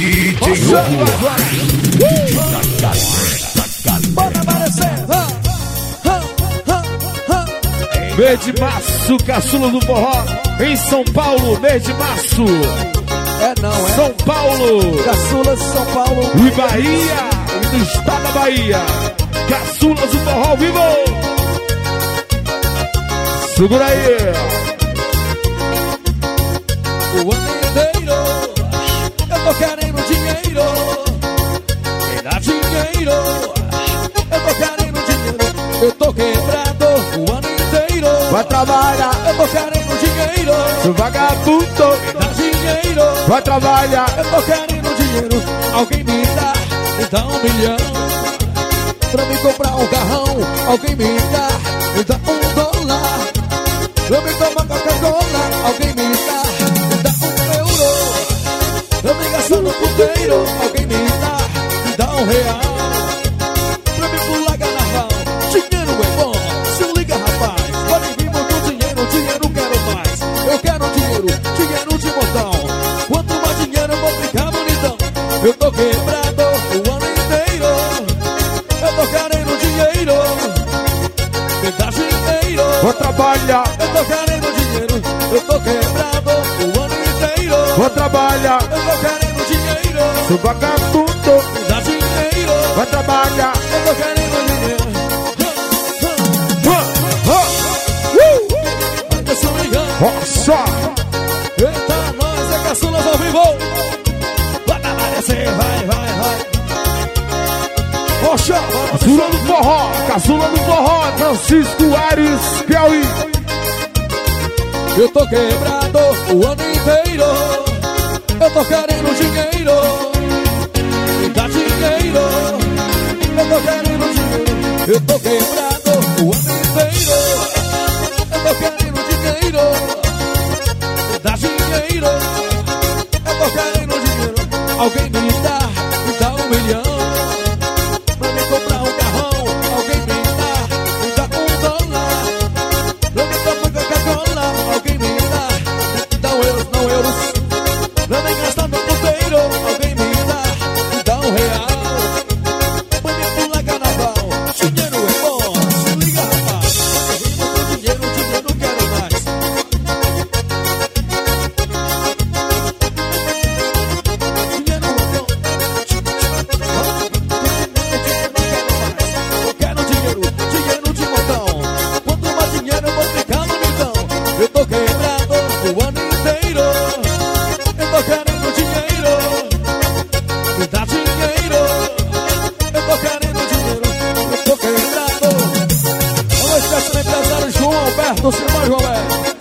DJ Lobo. Bora aparecer. Mês de março, caçula do forró. Em São Paulo, mês de março. É não, é? São Paulo. Caçulas de São Paulo. E Bahia. E do estado da Bahia. Caçulas do forró vivo. Segura aí. O ano inteiro eu tô querendo dinheiro. Me dá dinheiro. Eu tô querendo dinheiro. Eu tô quebrado o ano inteiro. Vai trabalhar. Eu tô querendo dinheiro. Seu vagabundo. Me dá dinheiro. Vai trabalhar. Eu tô querendo dinheiro. Alguém me dá $1 milhão. Pra me comprar um carrão. Alguém me dá $1. Pra me tomar Coca-Cola. Alguém me dá €1. Eu me gastar no puteiro. Alguém me dá R$1. Pra me pular carnaval. Dinheiro é bom, se liga rapaz. Pode vir muito dinheiro, dinheiro quero mais. Eu quero dinheiro de montão. Quanto mais dinheiro eu vou ficar bonitão. Eu tô quebrado o ano inteiro. Eu tô querendo dinheiro. Me dá dinheiro. Vou trabalhar. Eu tô querendo dinheiro. Eu tô quebrado o ano inteiro. Vou trabalhar. Eu tô querendo dinheiro. Seu vagabundo. Me dá dinheiro. Vai trabalhar. Eu tô querendo dinheiro. Anderson ligando. Nossa. Eita, nós é caçulas ao vivo. Vai aparecer, vai. Poxa, caçula do forró. Caçula do forró. Francisco Aires, Piauí. Eu tô quebrado o ano inteiro. Eu tô querendo dinheiro. Me dá dinheiro. Eu tô querendo dinheiro. Eu tô quebrado o ano inteiro. Eu tô querendo dinheiro. Me dá dinheiro. Eu tô querendo dinheiro. Alguém me dá $1 milhão. Pra me comprar um carrão. Alguém me dá $1. Pra me tomar Coca-Cola. Alguém me dá €1, não euros. Pra me gastar no puteiro. Alguém me dá R$1. Pra me pular carnaval. Dinheiro é bom, se liga rapaz. Dinheiro quero mais. Dinheiro é bom. Eu quero dinheiro de montão. Quanto mais dinheiro eu vou ficar bonitão. Eu tô quebrado o ano inteiro. Eu tô querendo dinheiro. Me dá dinheiro. Eu tô querendo dinheiro. Eu tô quebrado. Vamos esquecer o empresário João Alberto Simão João Alberto.